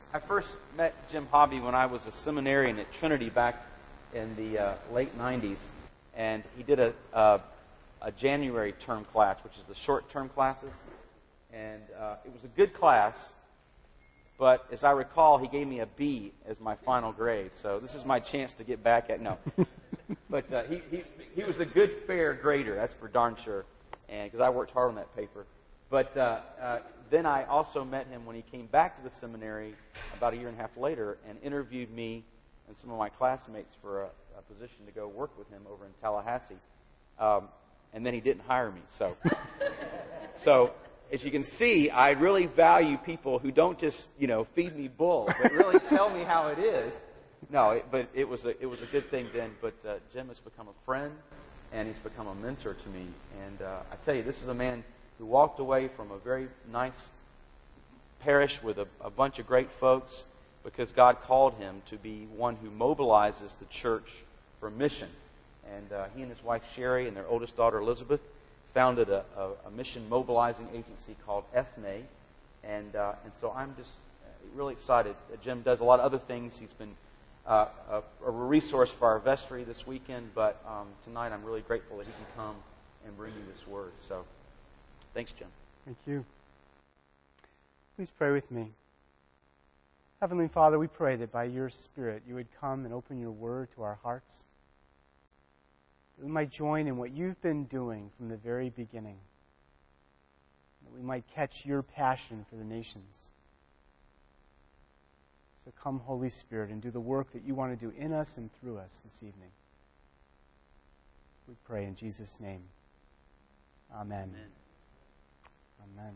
I first met Jim Hobby when I was a seminarian at Trinity back in the late 90s, and he did a January term class, which is the short-term classes, and it was a good class, but as I recall, he gave me a B as my final grade, so this is my chance to get back at, no. But he was a good, fair grader, that's for darn sure, and because I worked hard on that paper. But then I also met him when he came back to the seminary about a year and a half later and interviewed me and some of my classmates for a position to go work with him over in Tallahassee. And then he didn't hire me. So as you can see, I really value people who don't just, feed me bull, but really tell me how it is. No, but it was a good thing then. But Jim has become a friend, and he's become a mentor to me. And I tell you, this is a man who walked away from a very nice parish with a bunch of great folks because God called him to be one who mobilizes the church for mission. And he and his wife Sherry and their oldest daughter Elizabeth founded a mission mobilizing agency called Ethne. And so I'm just really excited. Jim does a lot of other things. He's been a resource for our vestry this weekend, but tonight I'm really grateful that he can come and bring you this word. So thanks, Jim. Thank you. Please pray with me. Heavenly Father, we pray that by your Spirit you would come and open your word to our hearts. That we might join in what you've been doing from the very beginning. That we might catch your passion for the nations. So come, Holy Spirit, and do the work that you want to do in us and through us this evening. We pray in Jesus' name. Amen. Amen.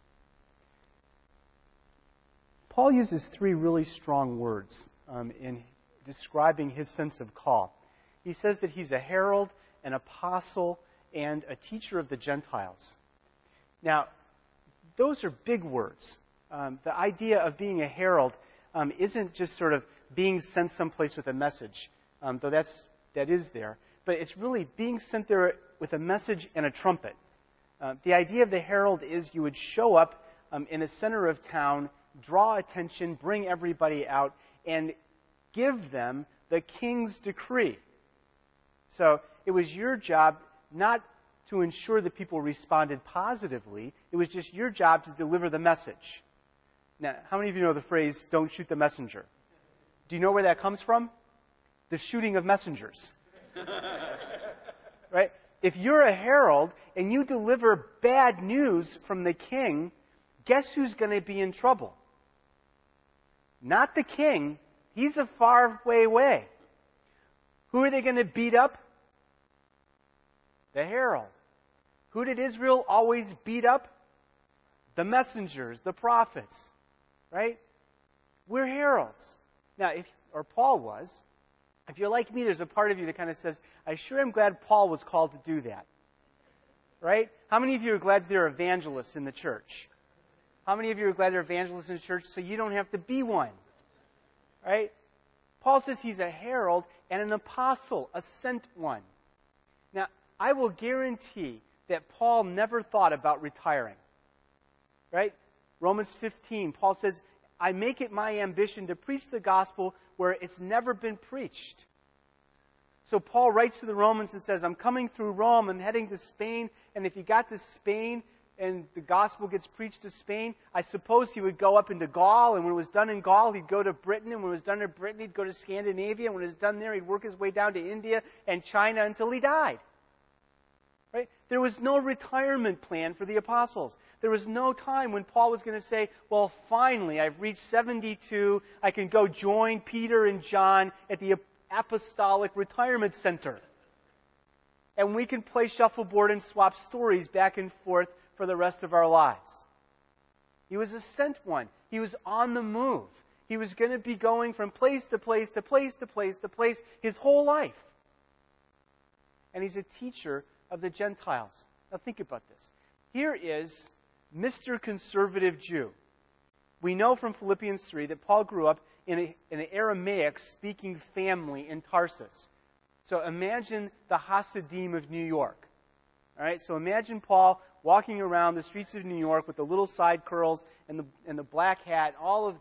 Paul uses three really strong words in describing his sense of call. He says that he's a herald, an apostle, and a teacher of the Gentiles. Now, those are big words. The idea of being a herald isn't just sort of being sent someplace with a message, though that is there. But it's really being sent there with a message and a trumpet. The idea of the herald is you would show up in the center of town, draw attention, bring everybody out, and give them the king's decree. So it was your job not to ensure that people responded positively. It was just your job to deliver the message. Now, how many of you know the phrase, don't shoot the messenger? Do you know where that comes from? The shooting of messengers. Right? If you're a herald and you deliver bad news from the king, guess who's going to be in trouble? Not the king. He's a far way away. Who are they going to beat up? The herald. Who did Israel always beat up? The messengers, the prophets. Right? We're heralds. Now, or Paul was. If you're like me, there's a part of you that kind of says, I sure am glad Paul was called to do that. Right? How many of you are glad there are evangelists in the church? How many of you are glad there are evangelists in the church so you don't have to be one? Right? Paul says he's a herald and an apostle, a sent one. Now, I will guarantee that Paul never thought about retiring. Right? Romans 15, Paul says, I make it my ambition to preach the gospel where it's never been preached. So Paul writes to the Romans and says, I'm coming through Rome, I'm heading to Spain, and if he got to Spain and the gospel gets preached to Spain, I suppose he would go up into Gaul, and when it was done in Gaul, he'd go to Britain, and when it was done in Britain, he'd go to Scandinavia, and when it was done there, he'd work his way down to India and China until he died. Right? There was no retirement plan for the apostles. There was no time when Paul was going to say, well, finally, I've reached 72. I can go join Peter and John at the Apostolic Retirement Center. And we can play shuffleboard and swap stories back and forth for the rest of our lives. He was a sent one. He was on the move. He was going to be going from place to place to place to place to place his whole life. And he's a teacher of the Gentiles. Now think about this. Here is Mr. Conservative Jew. We know from Philippians 3 that Paul grew up in an Aramaic-speaking family in Tarsus. So imagine the Hasidim of New York. All right, so imagine Paul walking around the streets of New York with the little side curls and the black hat, all of that.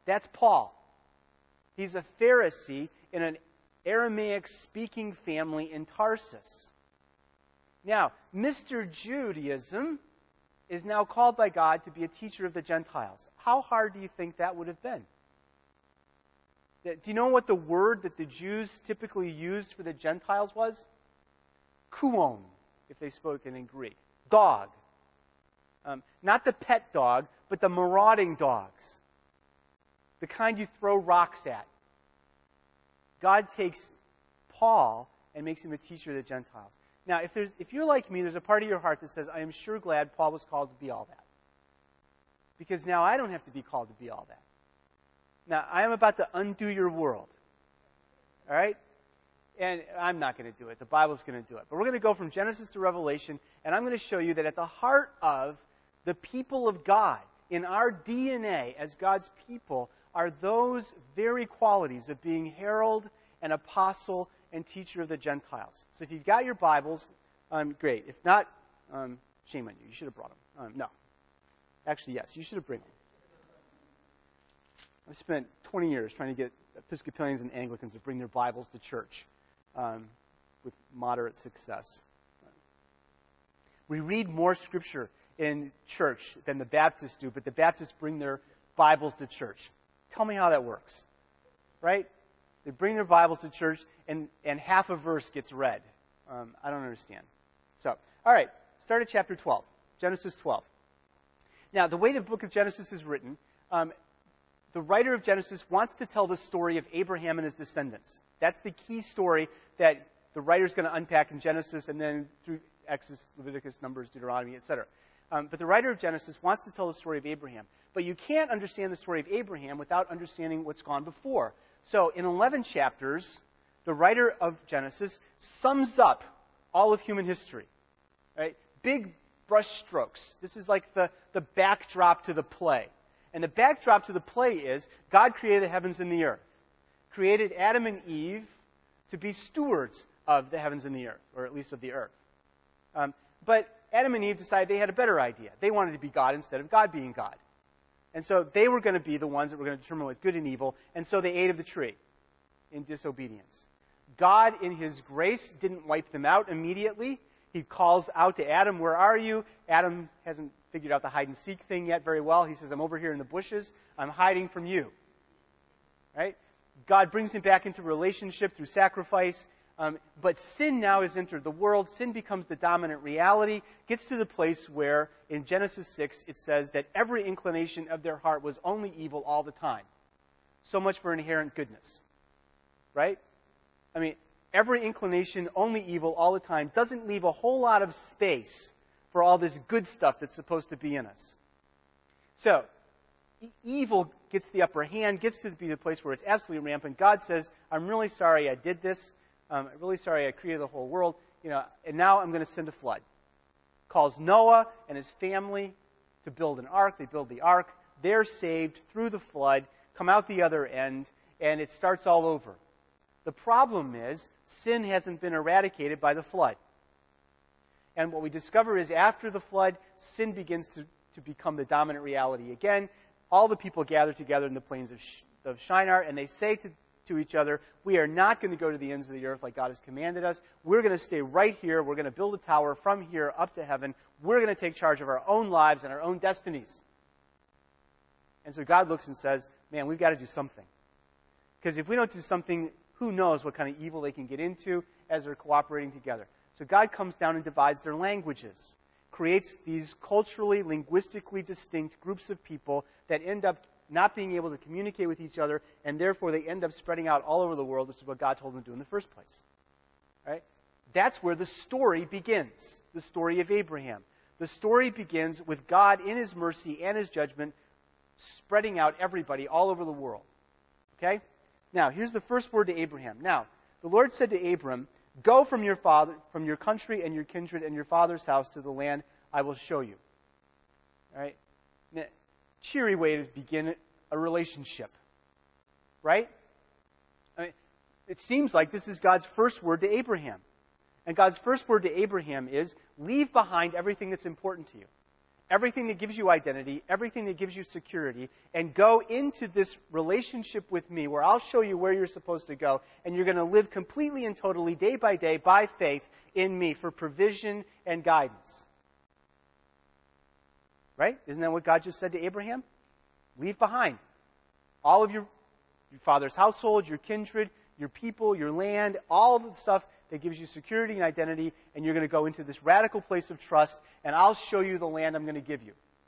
That's Paul. He's a Pharisee in an Aramaic-speaking family in Tarsus. Now, Mr. Judaism is now called by God to be a teacher of the Gentiles. How hard do you think that would have been? Do you know what the word that the Jews typically used for the Gentiles was? Kuon, if they spoke it in Greek. Dog. Not the pet dog, but the marauding dogs. The kind you throw rocks at. God takes Paul and makes him a teacher of the Gentiles. Now, if you're like me, there's a part of your heart that says, I am sure glad Paul was called to be all that. Because now I don't have to be called to be all that. Now, I am about to undo your world. All right? And I'm not going to do it. The Bible's going to do it. But we're going to go from Genesis to Revelation, and I'm going to show you that at the heart of the people of God, in our DNA as God's people, are those very qualities of being herald and apostle and teacher of the Gentiles. So if you've got your Bibles, great. If not, shame on you. You should have brought them. No. Actually, yes, you should have brought them. I've spent 20 years trying to get Episcopalians and Anglicans to bring their Bibles to church with moderate success. We read more Scripture in church than the Baptists do, but the Baptists bring their Bibles to church. Tell me how that works. Right? They bring their Bibles to church, and half a verse gets read. I don't understand. So, all right, start at chapter 12, Genesis 12. Now, the way the book of Genesis is written, the writer of Genesis wants to tell the story of Abraham and his descendants. That's the key story that the writer's going to unpack in Genesis and then through Exodus, Leviticus, Numbers, Deuteronomy, etc. But the writer of Genesis wants to tell the story of Abraham. But you can't understand the story of Abraham without understanding what's gone before. So in 11 chapters, the writer of Genesis sums up all of human history. Right? Big brush strokes. This is like the backdrop to the play. And the backdrop to the play is God created the heavens and the earth. Created Adam and Eve to be stewards of the heavens and the earth, or at least of the earth. But Adam and Eve decided they had a better idea. They wanted to be God instead of God being God. And so they were going to be the ones that were going to determine what's good and evil, and so they ate of the tree in disobedience. God, in his grace, didn't wipe them out immediately. He calls out to Adam, "Where are you?" Adam hasn't figured out the hide-and-seek thing yet very well. He says, "I'm over here in the bushes. I'm hiding from you." Right? God brings him back into relationship through sacrifice. But sin now has entered the world. Sin becomes the dominant reality. Gets to the place where, in Genesis 6, it says that every inclination of their heart was only evil all the time. So much for inherent goodness. Right? I mean, every inclination, only evil all the time, doesn't leave a whole lot of space for all this good stuff that's supposed to be in us. So, evil gets the upper hand, gets to be the place where it's absolutely rampant. God says, "I'm really sorry I did this. I'm really sorry I created the whole world. And now I'm going to send a flood." Calls Noah and his family to build an ark. They build the ark. They're saved through the flood, come out the other end, and it starts all over. The problem is, sin hasn't been eradicated by the flood. And what we discover is after the flood, sin begins to become the dominant reality again. All the people gather together in the plains of Shinar, and they say to each other, "We are not going to go to the ends of the earth like God has commanded us. We're going to stay right here. We're going to build a tower from here up to heaven. We're going to take charge of our own lives and our own destinies." And so God looks and says, "Man, we've got to do something. Because if we don't do something, who knows what kind of evil they can get into as they're cooperating together." So God comes down and divides their languages, creates these culturally, linguistically distinct groups of people that end up not being able to communicate with each other, and therefore they end up spreading out all over the world, which is what God told them to do in the first place. Right? That's where the story begins, the story of Abraham. The story begins with God in his mercy and his judgment spreading out everybody all over the world. Okay? Now, here's the first word to Abraham. Now, the Lord said to Abram, "Go from your country and your kindred and your father's house to the land I will show you." All right? Now, cheery way to begin a relationship. Right? I mean, it seems like this is God's first word to Abraham. And God's first word to Abraham is, leave behind everything that's important to you. everything that gives you identity, everything that gives you security, and go into this relationship with me where I'll show you where you're supposed to go, and you're going to live completely and totally, day by day, by faith in me for provision and guidance. Right? Isn't that what God just said to Abraham? Leave behind all of your father's household, your kindred, your people, your land, all of the stuff that gives you security and identity, and you're going to go into this radical place of trust, and I'll show you the land I'm going to give you.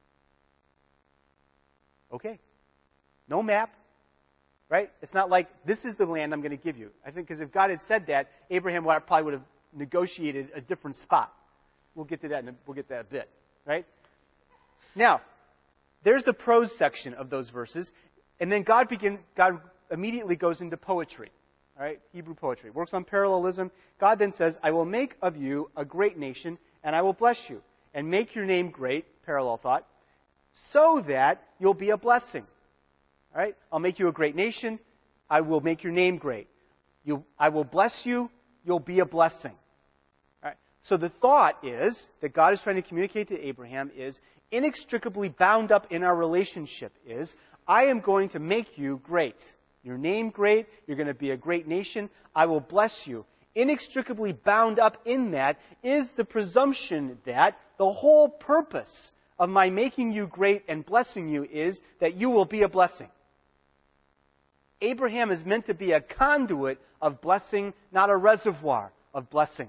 Okay. No map, right? It's not like, this is the land I'm going to give you. I think because if God had said that, Abraham probably would have negotiated a different spot. We'll get to that in a bit, right? Now, there's the prose section of those verses, and then God immediately goes into poetry. All right, Hebrew poetry. Works on parallelism. God then says, I will make of you a great nation, and I will bless you, and make your name great, parallel thought, so that you'll be a blessing. All right, I'll make you a great nation. I will make your name great. I will bless you. You'll be a blessing. All right, so the thought is, that God is trying to communicate to Abraham is, inextricably bound up in our relationship is, I am going to make you great. Your name great, you're going to be a great nation, I will bless you. Inextricably bound up in that is the presumption that the whole purpose of my making you great and blessing you is that you will be a blessing. Abraham is meant to be a conduit of blessing, not a reservoir of blessing.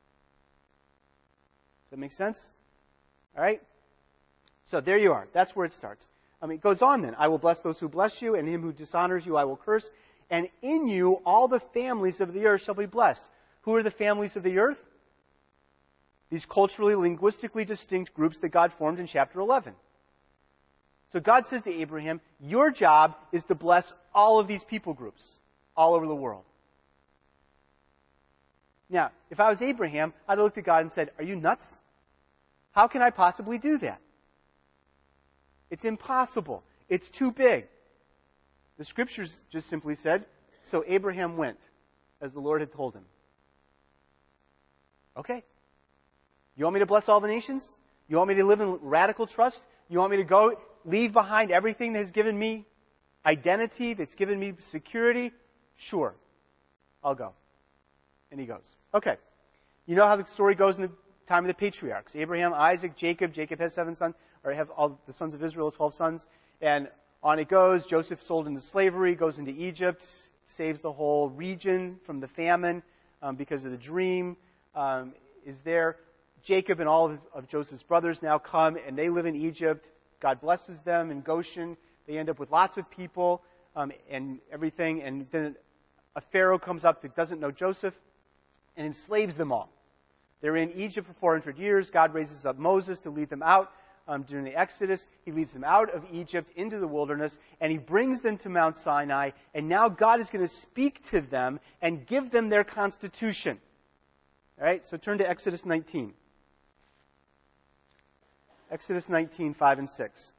Does that make sense? All right? So there you are. That's where it starts. It goes on then. I will bless those who bless you, and him who dishonors you I will curse. And in you all the families of the earth shall be blessed. Who are the families of the earth? These culturally, linguistically distinct groups that God formed in chapter 11. So God says to Abraham, your job is to bless all of these people groups all over the world. Now, if I was Abraham, I'd have looked at God and said, are you nuts? How can I possibly do that? It's impossible. It's too big. The scriptures just simply said, so Abraham went, as the Lord had told him. Okay. You want me to bless all the nations? You want me to live in radical trust? You want me to go leave behind everything that has given me identity, that's given me security? Sure. I'll go. And he goes. Okay. You know how the story goes in the time of the patriarchs. Abraham, Isaac, Jacob. Jacob has 7 sons, or have all the sons of Israel, 12 sons. And on it goes. Joseph sold into slavery, goes into Egypt, saves the whole region from the famine because of the dream is there. Jacob and all of Joseph's brothers now come, and they live in Egypt. God blesses them in Goshen. They end up with lots of people and everything. And then a Pharaoh comes up that doesn't know Joseph and enslaves them all. They're in Egypt for 400 years. God raises up Moses to lead them out during the Exodus. He leads them out of Egypt into the wilderness, and he brings them to Mount Sinai. And now God is going to speak to them and give them their constitution. All right, so turn to Exodus 19. Exodus 19, 5 and 6.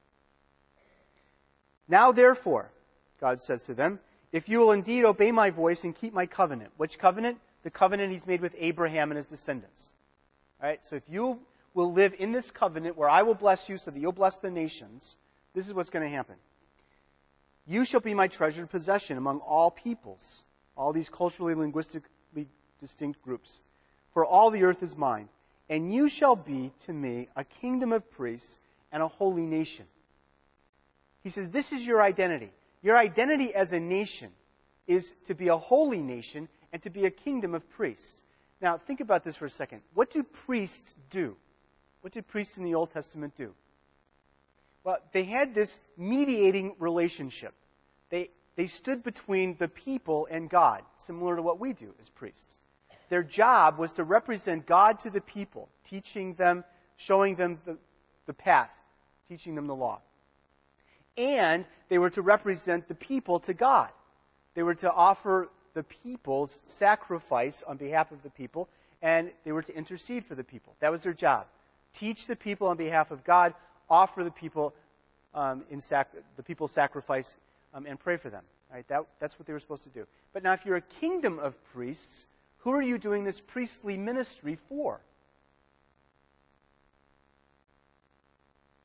Now therefore, God says to them, if you will indeed obey my voice and keep my covenant. Which covenant? The covenant he's made with Abraham and his descendants. All right, so if you will live in this covenant where I will bless you so that you'll bless the nations, this is what's going to happen. You shall be my treasured possession among all peoples, all these culturally, linguistically distinct groups. For all the earth is mine. And you shall be to me a kingdom of priests and a holy nation. He says, this is your identity. Your identity as a nation is to be a holy nation and to be a kingdom of priests. Now, think about this for a second. What do priests do? What did priests in the Old Testament do? Well, they had this mediating relationship. They stood between the people and God, similar to what we do as priests. Their job was to represent God to the people, teaching them, showing them the path, teaching them the law. And they were to represent the people to God. They were to offer the people's sacrifice on behalf of the people, and they were to intercede for the people. That was their job. Teach the people on behalf of God, offer the people sacrifice, and pray for them. Right? That's what they were supposed to do. But now if you're a kingdom of priests, who are you doing this priestly ministry for?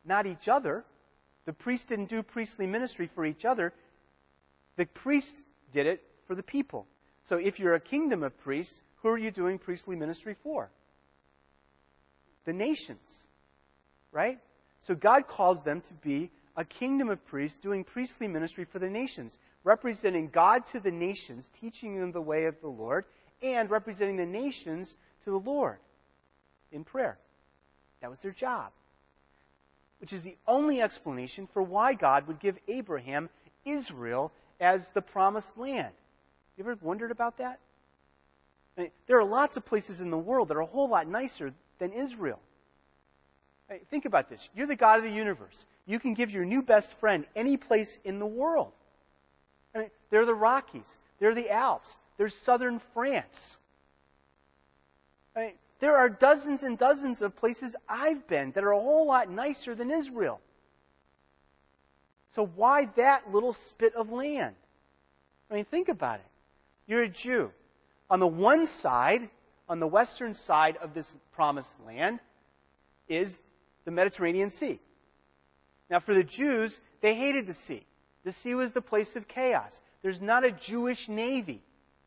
not each other. The priest didn't do priestly ministry for each other. The priest did it for the people. So if you're a kingdom of priests, who are you doing priestly ministry for? The nations, right? So God calls them to be a kingdom of priests doing priestly ministry for the nations, representing God to the nations, teaching them the way of the Lord, and representing the nations to the Lord in prayer. That was their job. Which is the only explanation for why God would give Abraham Israel as the promised land. You ever wondered about that? I mean, there are lots of places in the world that are a whole lot nicer than Israel. I mean, think about this. You're the God of the universe. You can give your new best friend any place in the world. I mean, there are the Rockies. There are the Alps. There's southern France. I mean, there are dozens and dozens of places I've been that are a whole lot nicer than Israel. So why that little spit of land? I mean, think about it. You're a Jew. On the one side, on the western side of this promised land, is the Mediterranean Sea. Now, for the Jews, they hated the sea. The sea was the place of chaos. There's not a Jewish navy.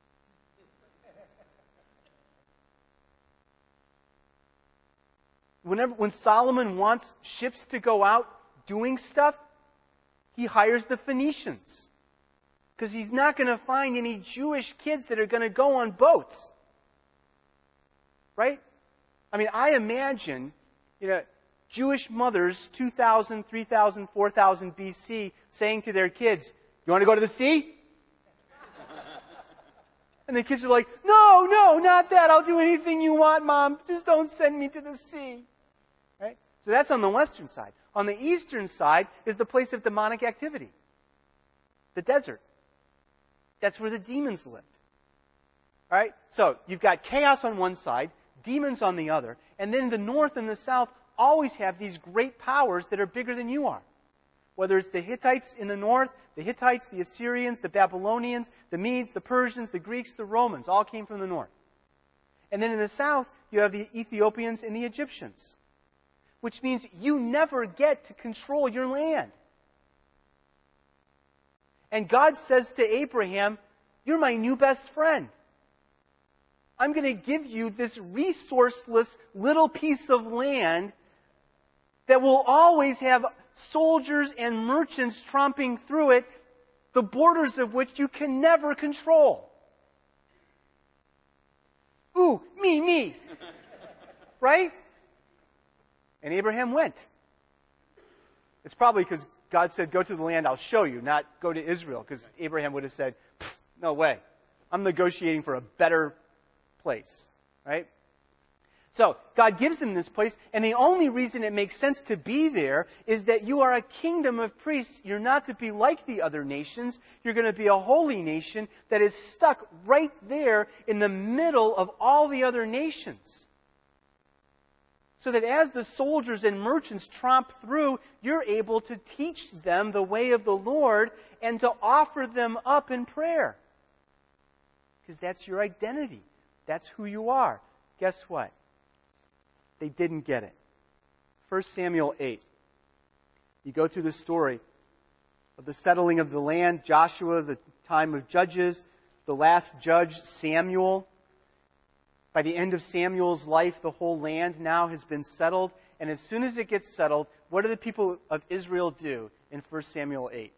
When Solomon wants ships to go out doing stuff, he hires the Phoenicians. Because he's not going to find any Jewish kids that are going to go on boats. Right? I mean, I imagine, Jewish mothers 2,000, 3,000, 4,000 BC saying to their kids, "You want to go to the sea?" And the kids are like, No, not that. I'll do anything you want, Mom. Just don't send me to the sea. Right? So that's on the western side. On the eastern side is the place of demonic activity. The desert. That's where the demons lived. All right? So you've got chaos on one side, demons on the other, and then the north and the south always have these great powers that are bigger than you are. Whether it's the Hittites in the north, the Hittites, the Assyrians, the Babylonians, the Medes, the Persians, the Greeks, the Romans, all came from the north. And then in the south, you have the Ethiopians and the Egyptians. Which means you never get to control your land. And God says to Abraham, "You're my new best friend. I'm going to give you this resourceless little piece of land that will always have soldiers and merchants tromping through it, the borders of which you can never control." Ooh, me. Right? And Abraham went. It's probably because God said, "Go to the land I'll show you," not "go to Israel," because Abraham would have said, "No way. I'm negotiating for a better place." Right? So, God gives them this place, and the only reason it makes sense to be there is that you are a kingdom of priests. You're not to be like the other nations. You're going to be a holy nation that is stuck right there in the middle of all the other nations. So that as the soldiers and merchants tromp through, you're able to teach them the way of the Lord and to offer them up in prayer. Because that's your identity. That's who you are. Guess what? They didn't get it. 1 Samuel 8. You go through the story of the settling of the land, Joshua, the time of Judges, the last judge, Samuel. By the end of Samuel's life, the whole land now has been settled. And as soon as it gets settled, what do the people of Israel do in 1 Samuel 8?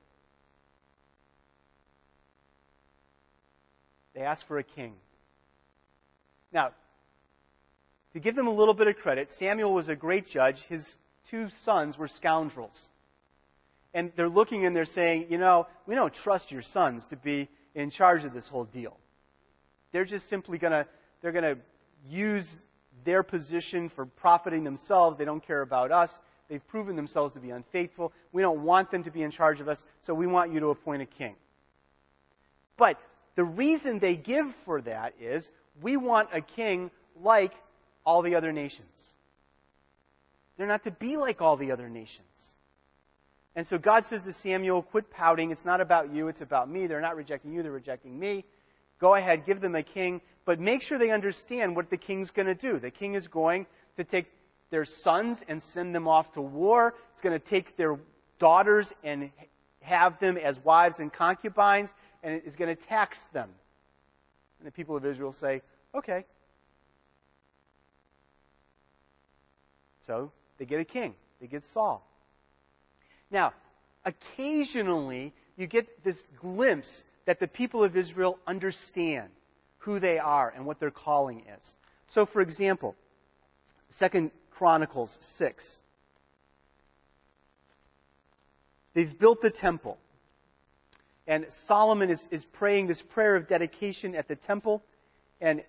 They ask for a king. Now, to give them a little bit of credit, Samuel was a great judge. His two sons were scoundrels. And they're looking and they're saying, we don't trust your sons to be in charge of this whole deal. They're just simply going to use their position for profiting themselves. They don't care about us. They've proven themselves to be unfaithful. We don't want them to be in charge of us, so we want you to appoint a king. But the reason they give for that is, we want a king like all the other nations. They're not to be like all the other nations. And so God says to Samuel, "Quit pouting. It's not about you. It's about me. They're not rejecting you. They're rejecting me. Go ahead, give them a king, but make sure they understand what the king's going to do. The king is going to take their sons and send them off to war. It's going to take their daughters and have them as wives and concubines, and it is going to tax them. And the people of Israel say, okay. So they get a king. They get Saul. Now, occasionally you get this glimpse that the people of Israel understand who they are and what their calling is. So, for example, 2 Chronicles 6. They've built the temple. And Solomon is praying this prayer of dedication at the temple. And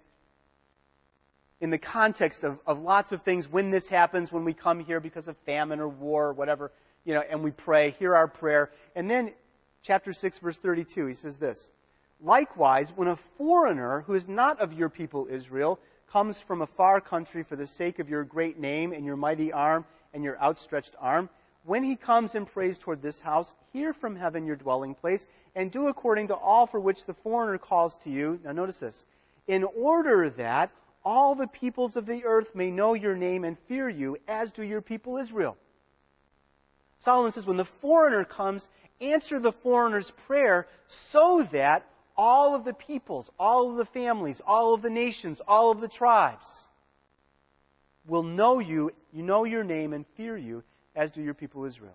in the context of lots of things, when this happens, when we come here because of famine or war or whatever, and we pray, hear our prayer. And then, chapter 6, verse 32, he says this, "Likewise, when a foreigner who is not of your people Israel comes from a far country for the sake of your great name and your mighty arm and your outstretched arm, when he comes and prays toward this house, hear from heaven your dwelling place, and do according to all for which the foreigner calls to you." Now notice this. "In order that all the peoples of the earth may know your name and fear you, as do your people Israel." Solomon says, when the foreigner comes, answer the foreigner's prayer so that all of the peoples, all of the families, all of the nations, all of the tribes will know you know your name and fear you, as do your people Israel.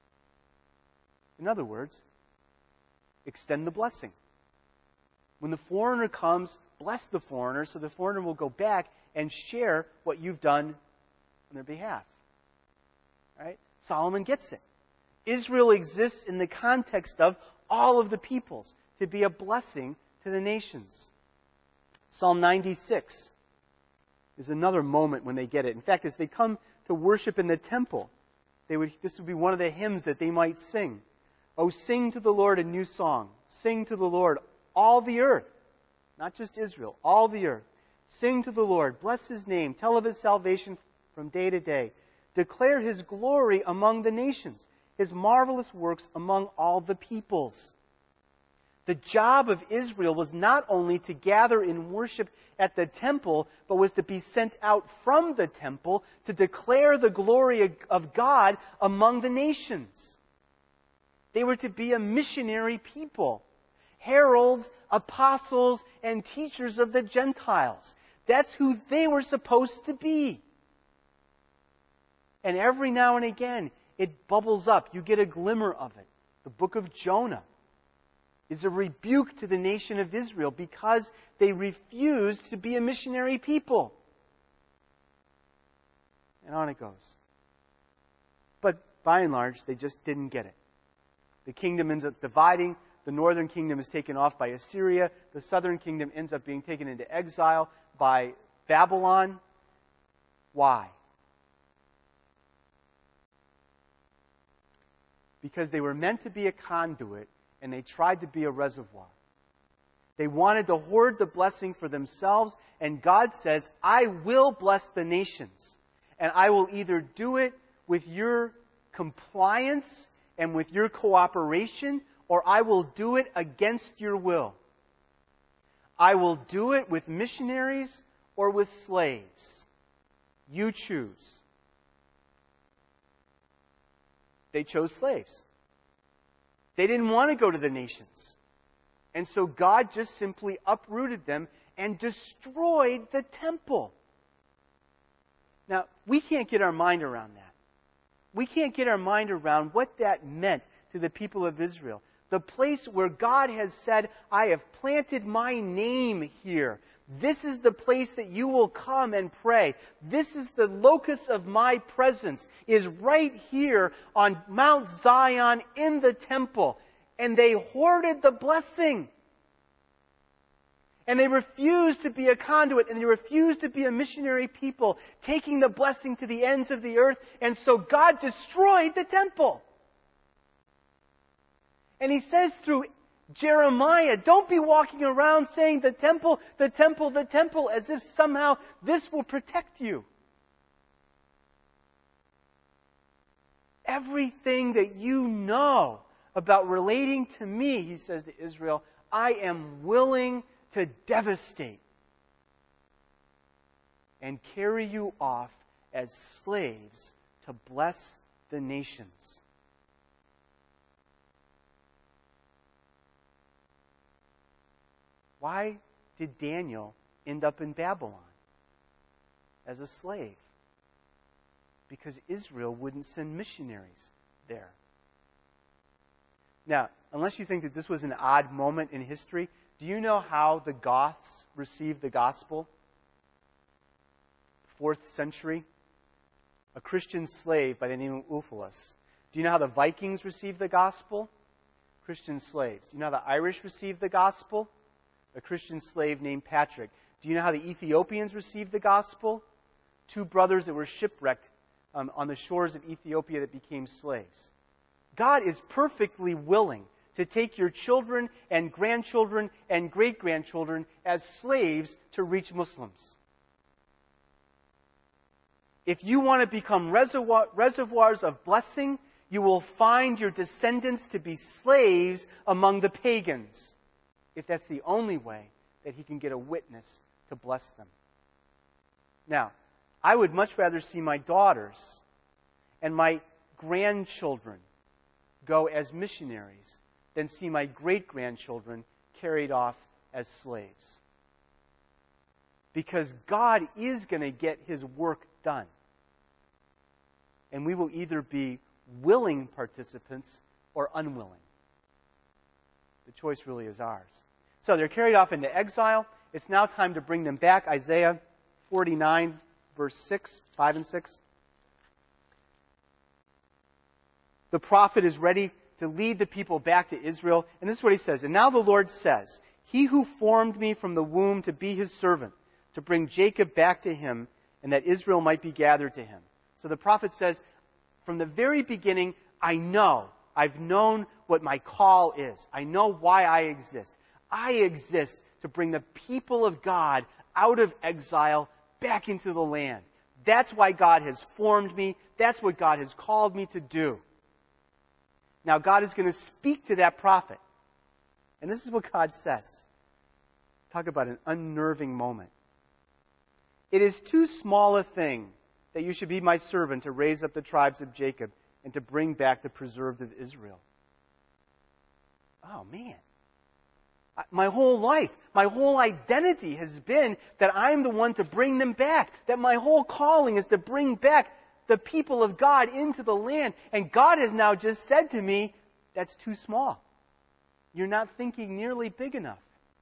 In other words, extend the blessing. When the foreigner comes, bless the foreigner so the foreigner will go back and share what you've done on their behalf. Right? Solomon gets it. Israel exists in the context of all of the peoples to be a blessing to the nations. Psalm 96 is another moment when they get it. In fact, as they come to worship in the temple, this would be one of the hymns that they might sing. "Oh, sing to the Lord a new song. Sing to the Lord, all the earth." Not just Israel, all the earth. "Sing to the Lord, bless His name, tell of His salvation from day to day. Declare His glory among the nations, His marvelous works among all the peoples." The job of Israel was not only to gather in worship at the temple, but was to be sent out from the temple to declare the glory of God among the nations. They were to be a missionary people, heralds, apostles, and teachers of the Gentiles. That's who they were supposed to be. And every now and again, it bubbles up. You get a glimmer of it. The book of Jonah is a rebuke to the nation of Israel because they refused to be a missionary people. And on it goes. But by and large, they just didn't get it. The kingdom ends up dividing. The northern kingdom is taken off by Assyria. The southern kingdom ends up being taken into exile by Babylon. Why? Because they were meant to be a conduit, and they tried to be a reservoir. They wanted to hoard the blessing for themselves, and God says, "I will bless the nations, and I will either do it with your compliance and with your cooperation, or I will do it against your will. I will do it with missionaries or with slaves. You choose." They chose slaves. They didn't want to go to the nations. And so God just simply uprooted them and destroyed the temple. Now, we can't get our mind around that. We can't get our mind around what that meant to the people of Israel. The place where God has said, "I have planted my name here. This is the place that you will come and pray. This is the locus of my presence, is right here on Mount Zion in the temple." And they hoarded the blessing. And they refused to be a conduit, and they refused to be a missionary people, taking the blessing to the ends of the earth. And so God destroyed the temple. And He says through Jeremiah, don't be walking around saying the temple, the temple, the temple, as if somehow this will protect you. Everything that you know about relating to me, He says to Israel, I am willing to devastate and carry you off as slaves to bless the nations. Why did Daniel end up in Babylon as a slave? Because Israel wouldn't send missionaries there. Now, unless you think that this was an odd moment in history, do you know how the Goths received the gospel? 4th century. A Christian slave by the name of Ulfilas. Do you know how the Vikings received the gospel? Christian slaves. Do you know how the Irish received the gospel? A Christian slave named Patrick. Do you know how the Ethiopians received the gospel? 2 brothers that were shipwrecked on the shores of Ethiopia that became slaves. God is perfectly willing to take your children and grandchildren and great-grandchildren as slaves to reach Muslims. If you want to become reservoirs of blessing, you will find your descendants to be slaves among the pagans, if that's the only way that he can get a witness to bless them. Now, I would much rather see my daughters and my grandchildren go as missionaries than see my great-grandchildren carried off as slaves. Because God is going to get his work done. And we will either be willing participants or unwilling. The choice really is ours. So they're carried off into exile. It's now time to bring them back. Isaiah 49, verse 5 and 6. The prophet is ready to lead the people back to Israel. And this is what he says. And now the Lord says, He who formed me from the womb to be his servant, to bring Jacob back to him, and that Israel might be gathered to him. So the prophet says, from the very beginning, I've known what my call is. I know why I exist. I exist to bring the people of God out of exile back into the land. That's why God has formed me. That's what God has called me to do. Now God is going to speak to that prophet. And this is what God says. Talk about an unnerving moment. It is too small a thing that you should be my servant to raise up the tribes of Jacob and to bring back the preserved of Israel. Oh, man. My whole life, my whole identity has been that I'm the one to bring them back. That my whole calling is to bring back the people of God into the land. And God has now just said to me, that's too small. You're not thinking nearly big enough.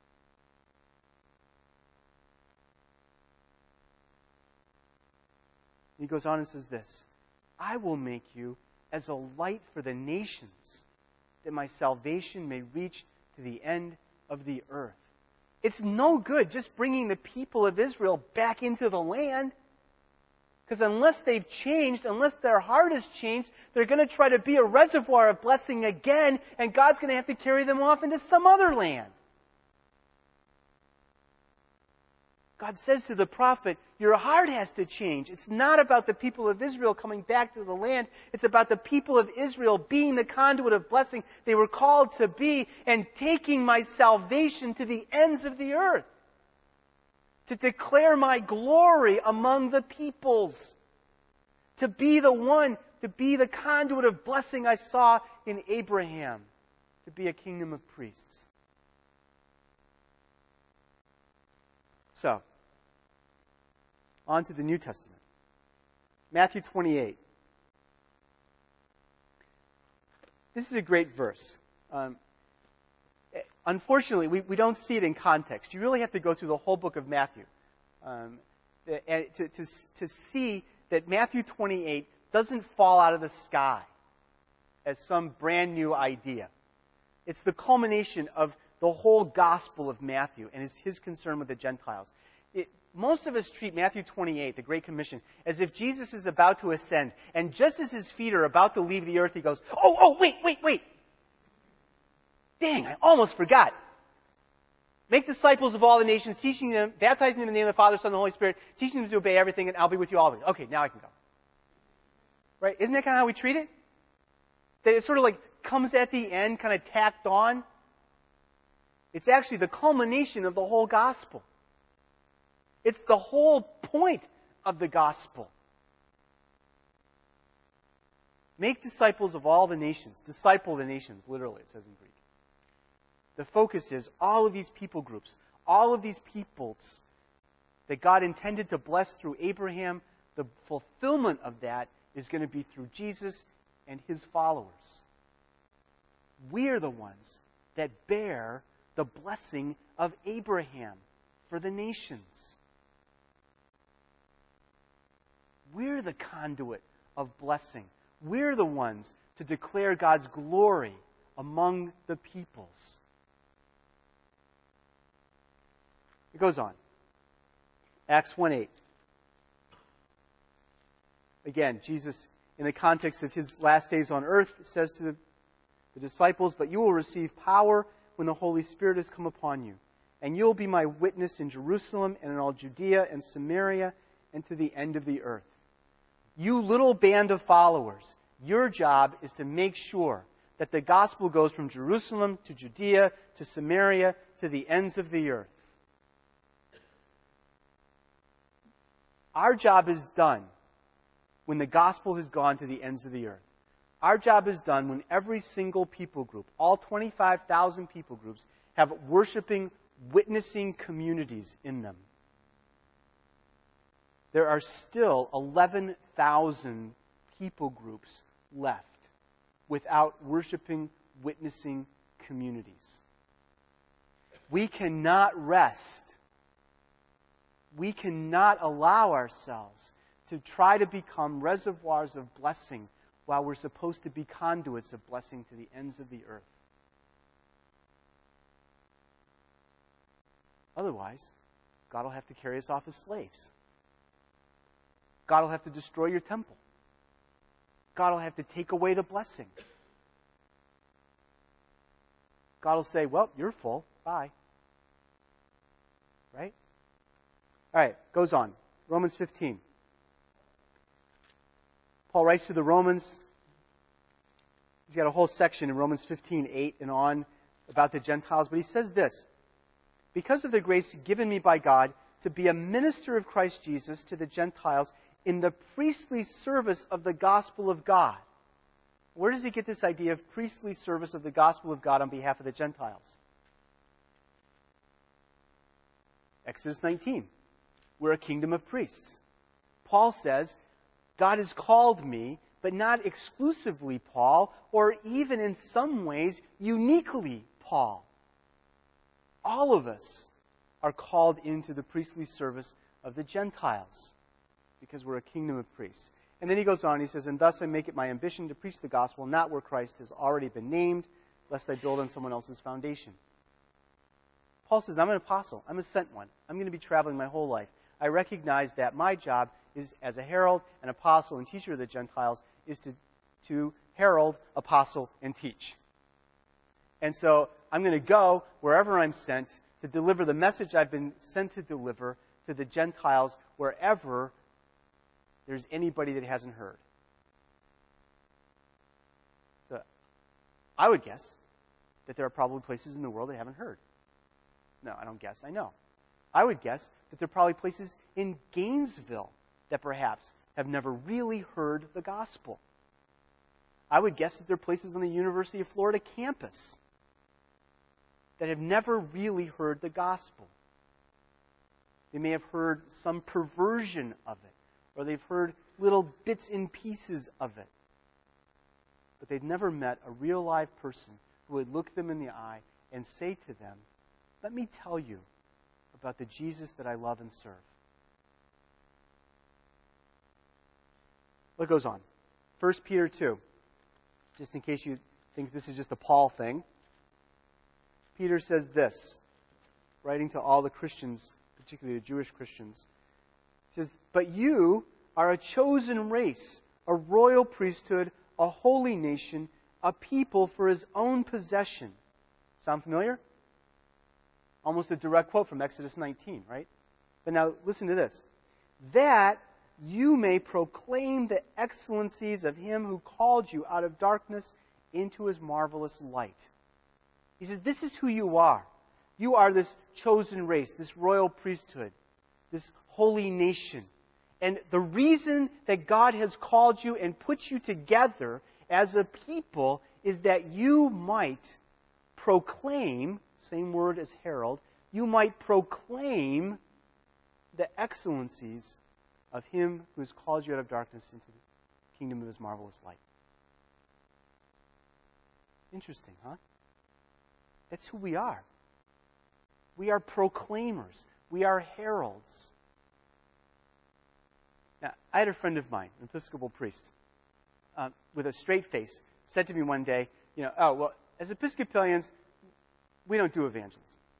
He goes on and says this, I will make you as a light for the nations, that my salvation may reach to the end of the earth. It's no good just bringing the people of Israel back into the land. Because unless they've changed, unless their heart has changed, they're going to try to be a reservoir of blessing again, and God's going to have to carry them off into some other land. God says to the prophet, your heart has to change. It's not about the people of Israel coming back to the land. It's about the people of Israel being the conduit of blessing they were called to be and taking my salvation to the ends of the earth. To declare my glory among the peoples. To be the one, to be the conduit of blessing I saw in Abraham. To be a kingdom of priests. So, on to the New Testament. Matthew 28. This is a great verse. Unfortunately, we don't see it in context. You really have to go through the whole book of Matthew to see that Matthew 28 doesn't fall out of the sky as some brand new idea. It's the culmination of the whole gospel of Matthew and his concern with the Gentiles. Most of us treat Matthew 28, the Great Commission, as if Jesus is about to ascend. And just as his feet are about to leave the earth, he goes, wait. Dang, I almost forgot. Make disciples of all the nations, teaching them, baptizing them in the name of the Father, Son, and the Holy Spirit, teaching them to obey everything, and I'll be with you always. Okay, now I can go. Right? Isn't that kind of how we treat it? That it sort of like comes at the end, kind of tacked on. It's actually the culmination of the whole gospel. It's the whole point of the gospel. Make disciples of all the nations. Disciple the nations, literally, it says in Greek. The focus is all of these people groups, all of these peoples that God intended to bless through Abraham. The fulfillment of that is going to be through Jesus and his followers. We're the ones that bear the blessing of Abraham for the nations. We're the conduit of blessing. We're the ones to declare God's glory among the peoples. It goes on. Acts 1:8. Again, Jesus, in the context of his last days on earth, says to the disciples, "But you will receive power when the Holy Spirit has come upon you. And you'll be my witness in Jerusalem and in all Judea and Samaria and to the end of the earth." You little band of followers, your job is to make sure that the gospel goes from Jerusalem to Judea to Samaria to the ends of the earth. Our job is done when the gospel has gone to the ends of the earth. Our job is done when every single people group, all 25,000 people groups, have worshiping, witnessing communities in them. There are still 11,000 people groups left without worshiping, witnessing communities. We cannot rest. We cannot allow ourselves to try to become reservoirs of blessing while we're supposed to be conduits of blessing to the ends of the earth. Otherwise, God will have to carry us off as slaves. God will have to destroy your temple. God will have to take away the blessing. God will say, "Well, you're full. Bye." Right? All right, goes on. Romans 15. Paul writes to the Romans. He's got a whole section in Romans 15:8 and on about the Gentiles, but he says this: "Because of the grace given me by God to be a minister of Christ Jesus to the Gentiles in the priestly service of the gospel of God." Where does he get this idea of priestly service of the gospel of God on behalf of the Gentiles? Exodus 19. We're a kingdom of priests. Paul says, God has called me, but not exclusively Paul, or even in some ways uniquely Paul. All of us are called into the priestly service of the Gentiles because we're a kingdom of priests. And then he goes on, he says, "And thus I make it my ambition to preach the gospel not where Christ has already been named, lest I build on someone else's foundation." Paul says, I'm an apostle. I'm a sent one. I'm going to be traveling my whole life. I recognize that my job is, as a herald, an apostle, and teacher of the Gentiles, is to herald, apostle, and teach. And so I'm going to go wherever I'm sent to deliver the message I've been sent to deliver to the Gentiles wherever there's anybody that hasn't heard. So I would guess that there are probably places in the world that haven't heard. No, I don't guess. I know. I would guess that there are probably places in Gainesville that perhaps have never really heard the gospel. I would guess that there are places on the University of Florida campus that have never really heard the gospel. They may have heard some perversion of it, or they've heard little bits and pieces of it. But they've never met a real live person who would look them in the eye and say to them, "Let me tell you about the Jesus that I love and serve." What goes on? 1 Peter 2. Just in case you think this is just a Paul thing. Peter says this, writing to all the Christians, particularly the Jewish Christians. He says, "But you are a chosen race, a royal priesthood, a holy nation, a people for his own possession." Sound familiar? Almost a direct quote from Exodus 19, right? But now listen to this. "That you may proclaim the excellencies of him who called you out of darkness into his marvelous light." He says, this is who you are. You are this chosen race, this royal priesthood, this holy nation. And the reason that God has called you and put you together as a people is that you might proclaim, same word as herald, you might proclaim the excellencies of Him who has called you out of darkness into the kingdom of His marvelous light. Interesting, huh? That's who we are. We are proclaimers. We are heralds. Now, I had a friend of mine, an Episcopal priest, with a straight face, said to me one day, as Episcopalians, we don't do evangelism.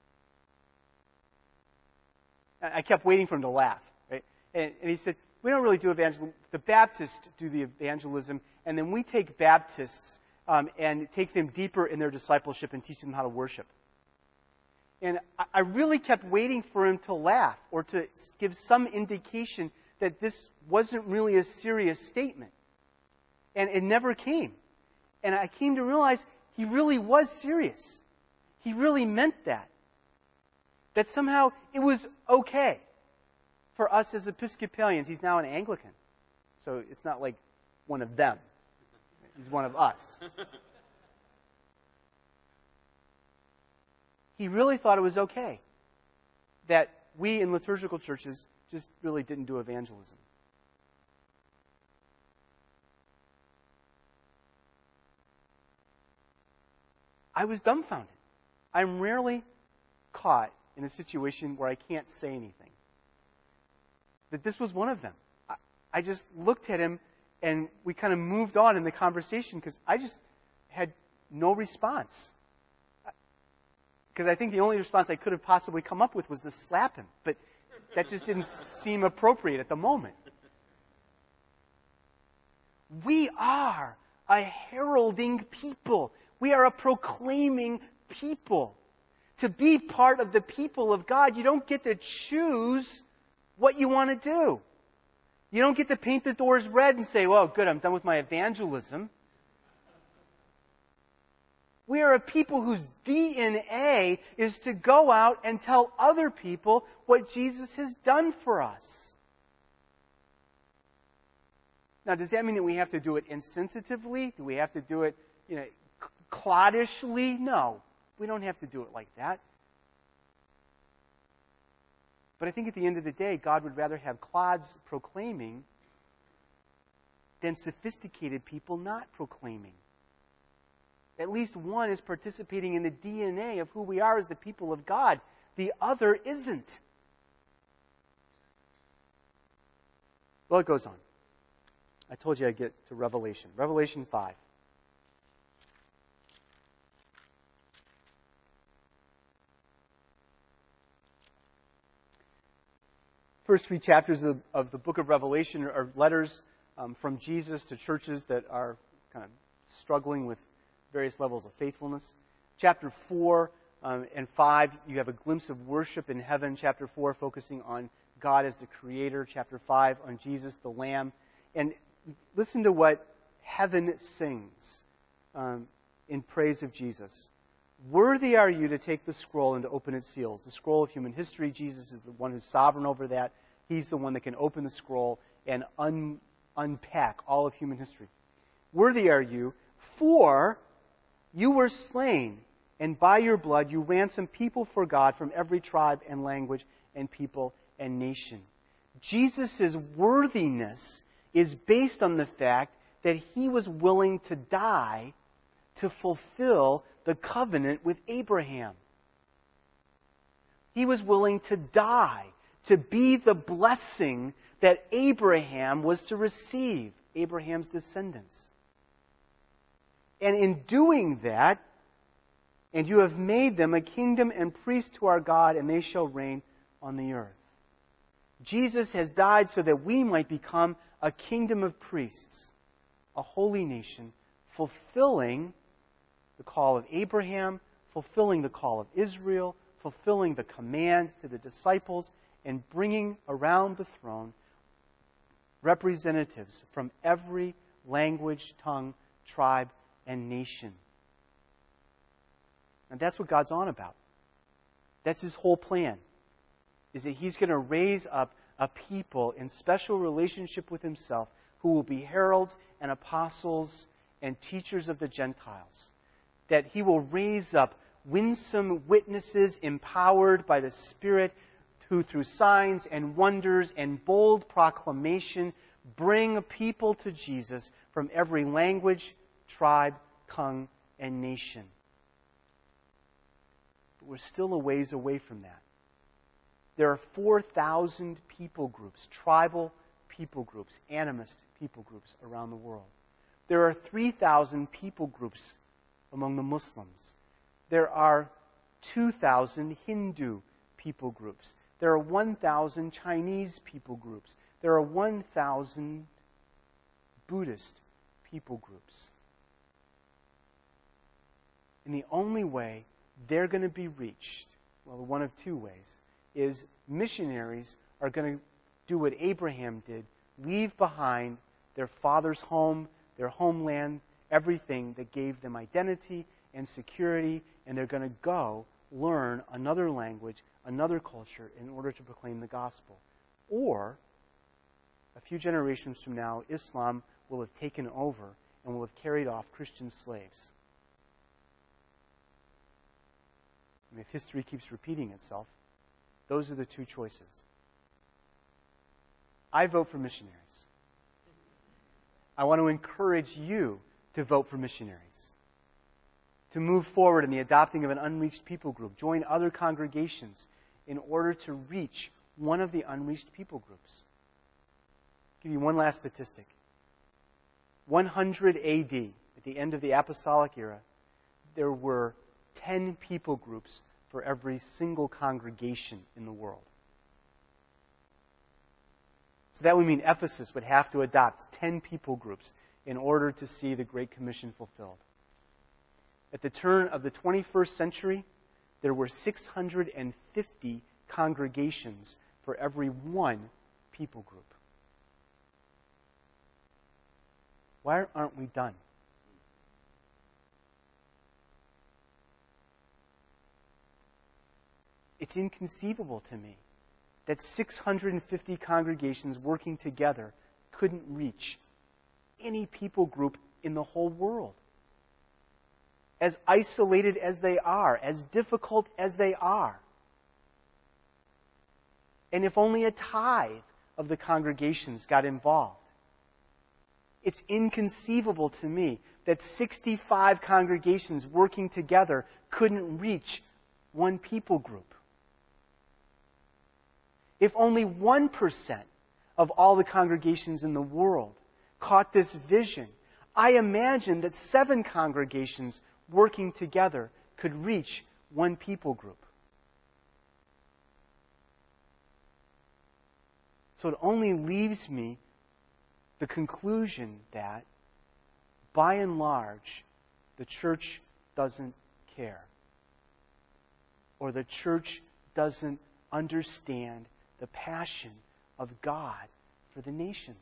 I kept waiting for him to laugh, right? And he said, we don't really do evangelism. The Baptists do the evangelism, and then we take Baptists and take them deeper in their discipleship and teach them how to worship. And I really kept waiting for him to laugh or to give some indication that this wasn't really a serious statement. And it never came. And I came to realize he really was serious. He really meant that. That somehow it was okay for us as Episcopalians. He's now an Anglican. So it's not like one of them. He's one of us. He really thought it was okay that we in liturgical churches just really didn't do evangelism. I was dumbfounded. I'm rarely caught in a situation where I can't say anything. That this was one of them. I just looked at him and we kind of moved on in the conversation because I just had no response. Because I think the only response I could have possibly come up with was to slap him. But that just didn't seem appropriate at the moment. We are a heralding people. We are a proclaiming people. To be part of the people of God, you don't get to choose what you want to do. You don't get to paint the doors red and say, well, good, I'm done with my evangelism. We are a people whose DNA is to go out and tell other people what Jesus has done for us. Now, does that mean that we have to do it insensitively? Do we have to do it, cloddishly? No, we don't have to do it like that. But I think at the end of the day, God would rather have clods proclaiming than sophisticated people not proclaiming. At least one is participating in the DNA of who we are as the people of God. The other isn't. Well, it goes on. I told you I'd get to Revelation. Revelation 5. First 3 chapters of the book of Revelation are letters from Jesus to churches that are kind of struggling with various levels of faithfulness. Chapter 4 and 5, you have a glimpse of worship in heaven. Chapter 4 focusing on God as the Creator. Chapter 5 on Jesus, the Lamb. And listen to what heaven sings in praise of Jesus. Worthy are you to take the scroll and to open its seals. The scroll of human history, Jesus is the one who's sovereign over that. He's the one that can open the scroll and unpack all of human history. Worthy are you, for you were slain, and by your blood you ransomed people for God from every tribe and language and people and nation. Jesus' worthiness is based on the fact that he was willing to die to fulfill the covenant with Abraham. He was willing to die to be the blessing that Abraham was to receive, Abraham's descendants. And in doing that, and you have made them a kingdom and priests to our God, and they shall reign on the earth. Jesus has died so that we might become a kingdom of priests, a holy nation, fulfilling the call of Abraham, fulfilling the call of Israel, fulfilling the command to the disciples, and bringing around the throne representatives from every language, tongue, tribe, and nation. And that's what God's on about. That's his whole plan, is that he's going to raise up a people in special relationship with himself who will be heralds and apostles and teachers of the Gentiles. That he will raise up winsome witnesses empowered by the Spirit who through signs and wonders and bold proclamation bring people to Jesus from every language, tribe, tongue, and nation. But we're still a ways away from that. There are 4,000 people groups, tribal people groups, animist people groups around the world. There are 3,000 people groups among the Muslims. There are 2,000 Hindu people groups. There are 1,000 Chinese people groups. There are 1,000 Buddhist people groups. And the only way they're going to be reached, well, one of two ways, is missionaries are going to do what Abraham did, leave behind their father's home, their homeland, everything that gave them identity and security, and they're going to go learn another language, another culture in order to proclaim the gospel. Or, a few generations from now, Islam will have taken over and will have carried off Christian slaves. And if history keeps repeating itself, those are the two choices. I vote for missionaries. I want to encourage you to vote for missionaries. To move forward in the adopting of an unreached people group. Join other congregations in order to reach one of the unreached people groups. I'll give you one last statistic. 100 AD, at the end of the apostolic era, there were 10 people groups for every single congregation in the world. So that would mean Ephesus would have to adopt 10 people groups in order to see the Great Commission fulfilled. At the turn of the 21st century, there were 650 congregations for every one people group. Why aren't we done? It's inconceivable to me that 650 congregations working together couldn't reach any people group in the whole world. As isolated as they are, as difficult as they are. And if only a tithe of the congregations got involved, it's inconceivable to me that 65 congregations working together couldn't reach one people group. If only 1% of all the congregations in the world caught this vision, I imagine that 7 congregations working together could reach one people group. So it only leaves me the conclusion that, by and large, the church doesn't care. Or the church doesn't understand the passion of God for the nations.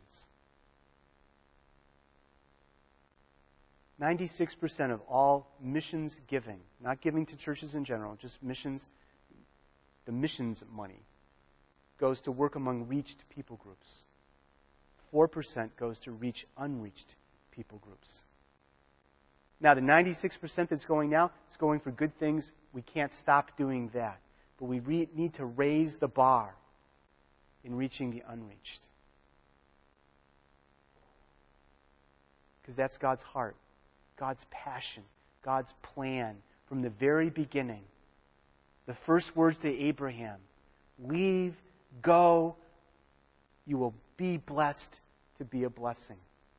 96% of all missions giving, not giving to churches in general, just missions, the missions money, goes to work among reached people groups. 4% goes to reach unreached people groups. Now, the 96% that's going now is going for good things. We can't stop doing that. But we need to raise the bar in reaching the unreached. Because that's God's heart, God's passion, God's plan from the very beginning. The first words to Abraham, leave, go, you will be blessed to be a blessing.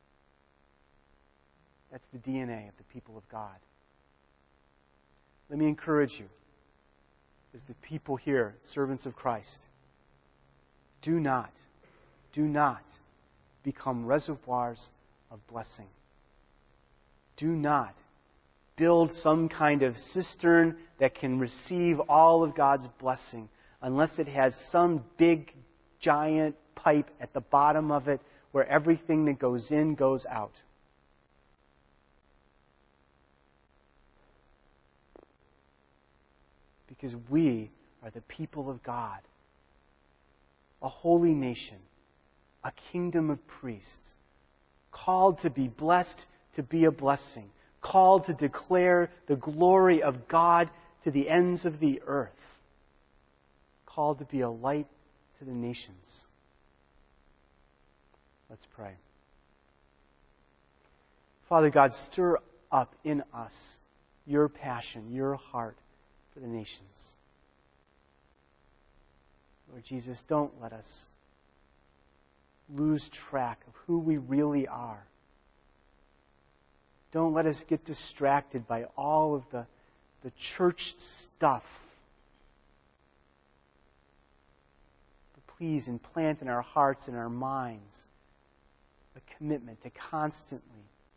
That's the DNA of the people of God. Let me encourage you, as the people here, servants of Christ, do not become reservoirs of blessing. Do not build some kind of cistern that can receive all of God's blessing unless it has some big, giant pipe at the bottom of it where everything that goes in goes out. Because we are the people of God. a holy nation, a kingdom of priests, called to be blessed, to be a blessing, called to declare the glory of God to the ends of the earth, called to be a light to the nations. Let's pray. Father God, stir up in us your passion, your heart for the nations. Lord Jesus, don't let us lose track of who we really are. Don't let us get distracted by all of the church stuff. But please implant in our hearts and our minds a commitment to constantly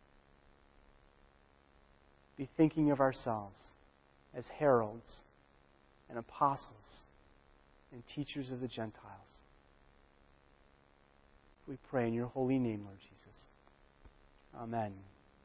be thinking of ourselves as heralds and apostles and teachers of the Gentiles. We pray in your holy name, Lord Jesus. Amen.